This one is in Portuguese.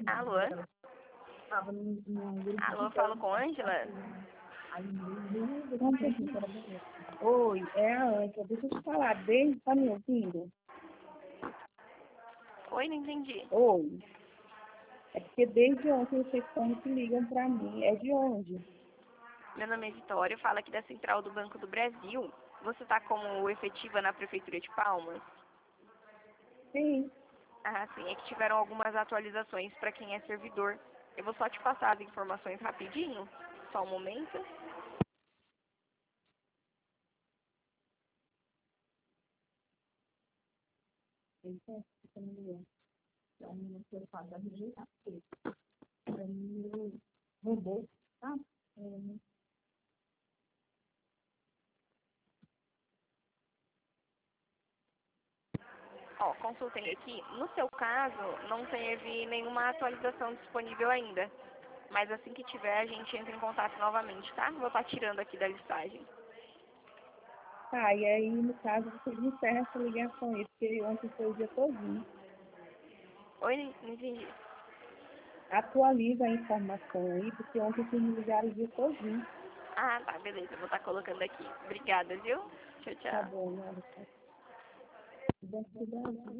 Alô? Alô, falo com Ângela? Oi, é a Ângela. Deixa eu te falar, tá me ouvindo? Oi, não entendi. Oi. É porque desde ontem vocês estão que ligam para mim. É de onde? Meu nome é Vitória, eu falo aqui da Central do Banco do Brasil. Você está como efetiva na Prefeitura de Palmas? Sim. Ah, sim, é que tiveram algumas atualizações para quem é servidor. Eu vou só te passar as informações rapidinho, só um momento. Então, tá? Ó, consultei aqui. No seu caso, não teve nenhuma atualização disponível ainda. Mas assim que tiver, a gente entra em contato novamente, tá? Vou estar tirando aqui da listagem. Tá, e aí, no caso, vocês encerram essa ligação aí, porque ontem foi o dia todinho. Oi, não entendi. Atualiza a informação aí, porque ontem vocês me ligaram o dia todinho. Ah, tá, beleza. Vou estar colocando aqui. Obrigada, viu? Tchau, Tá tchau. bom, né?